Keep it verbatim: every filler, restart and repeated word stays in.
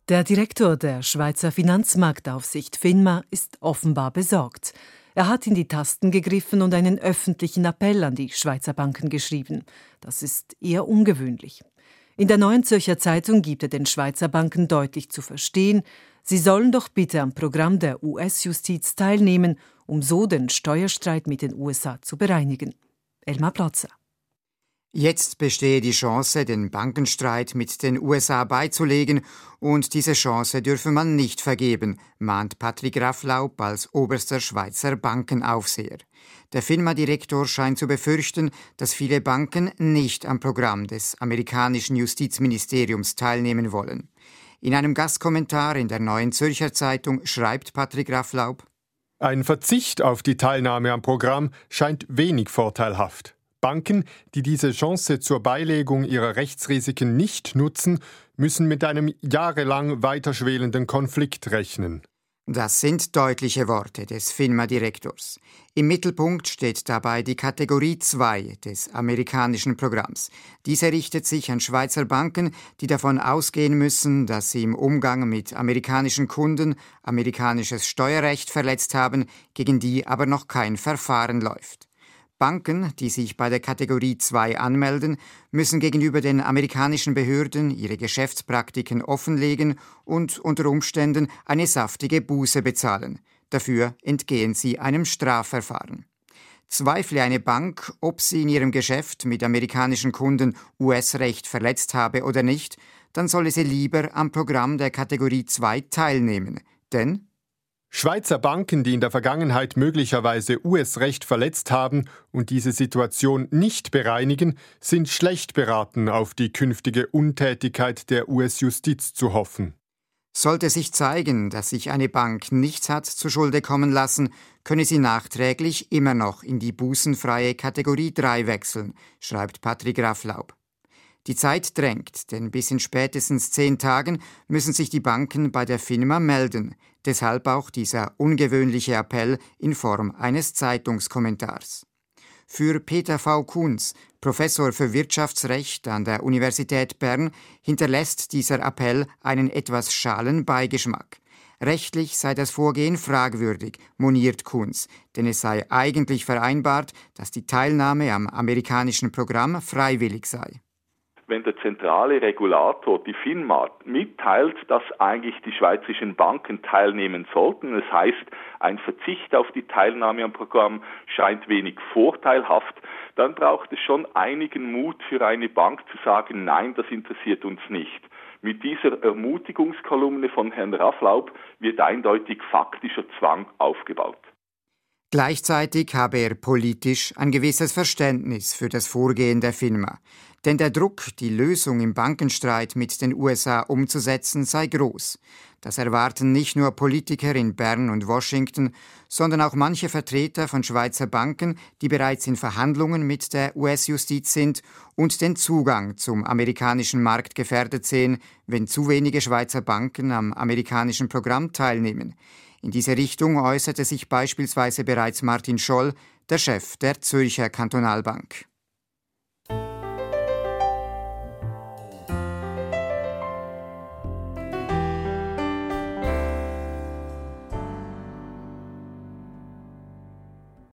Der Direktor der Schweizer Finanzmarktaufsicht FINMA ist offenbar besorgt. Er hat in die Tasten gegriffen und einen öffentlichen Appell an die Schweizer Banken geschrieben. Das ist eher ungewöhnlich. In der Neuen Zürcher Zeitung gibt er den Schweizer Banken deutlich zu verstehen, sie sollen doch bitte am Programm der U S-Justiz teilnehmen, um so den Steuerstreit mit den U S A zu bereinigen. Elmar Plotzer. Jetzt bestehe die Chance, den Bankenstreit mit den U S A beizulegen, und diese Chance dürfe man nicht vergeben, mahnt Patrick Rafflaub als oberster Schweizer Bankenaufseher. Der FINMA-Direktor scheint zu befürchten, dass viele Banken nicht am Programm des amerikanischen Justizministeriums teilnehmen wollen. In einem Gastkommentar in der Neuen Zürcher Zeitung schreibt Patrick Rafflaub: Ein Verzicht auf die Teilnahme am Programm scheint wenig vorteilhaft. Banken, die diese Chance zur Beilegung ihrer Rechtsrisiken nicht nutzen, müssen mit einem jahrelang weiterschwelenden Konflikt rechnen. Das sind deutliche Worte des FINMA-Direktors. Im Mittelpunkt steht dabei die Kategorie zwei des amerikanischen Programms. Diese richtet sich an Schweizer Banken, die davon ausgehen müssen, dass sie im Umgang mit amerikanischen Kunden amerikanisches Steuerrecht verletzt haben, gegen die aber noch kein Verfahren läuft. Banken, die sich bei der Kategorie zwei anmelden, müssen gegenüber den amerikanischen Behörden ihre Geschäftspraktiken offenlegen und unter Umständen eine saftige Buße bezahlen. Dafür entgehen sie einem Strafverfahren. Zweifle eine Bank, ob sie in ihrem Geschäft mit amerikanischen Kunden U S-Recht verletzt habe oder nicht, dann solle sie lieber am Programm der Kategorie zwei teilnehmen. Denn Schweizer Banken, die in der Vergangenheit möglicherweise U S-Recht verletzt haben und diese Situation nicht bereinigen, sind schlecht beraten, auf die künftige Untätigkeit der U S-Justiz zu hoffen. Sollte sich zeigen, dass sich eine Bank nichts hat zu Schulde kommen lassen, könne sie nachträglich immer noch in die bußenfreie Kategorie drei wechseln, schreibt Patrick Rafflaub. Die Zeit drängt, denn bis in spätestens zehn Tagen müssen sich die Banken bei der FINMA melden. Deshalb auch dieser ungewöhnliche Appell in Form eines Zeitungskommentars. Für Peter V. Kunz, Professor für Wirtschaftsrecht an der Universität Bern, hinterlässt dieser Appell einen etwas schalen Beigeschmack. Rechtlich sei das Vorgehen fragwürdig, moniert Kunz, denn es sei eigentlich vereinbart, dass die Teilnahme am amerikanischen Programm freiwillig sei. Wenn der zentrale Regulator, die FINMA, mitteilt, dass eigentlich die schweizerischen Banken teilnehmen sollten, das heißt, ein Verzicht auf die Teilnahme am Programm scheint wenig vorteilhaft, dann braucht es schon einigen Mut für eine Bank zu sagen, nein, das interessiert uns nicht. Mit dieser Ermutigungskolumne von Herrn Rafflaub wird eindeutig faktischer Zwang aufgebaut. Gleichzeitig habe er politisch ein gewisses Verständnis für das Vorgehen der FINMA. Denn der Druck, die Lösung im Bankenstreit mit den U S A umzusetzen, sei groß. Das erwarten nicht nur Politiker in Bern und Washington, sondern auch manche Vertreter von Schweizer Banken, die bereits in Verhandlungen mit der U S-Justiz sind und den Zugang zum amerikanischen Markt gefährdet sehen, wenn zu wenige Schweizer Banken am amerikanischen Programm teilnehmen. In diese Richtung äußerte sich beispielsweise bereits Martin Scholl, der Chef der Zürcher Kantonalbank.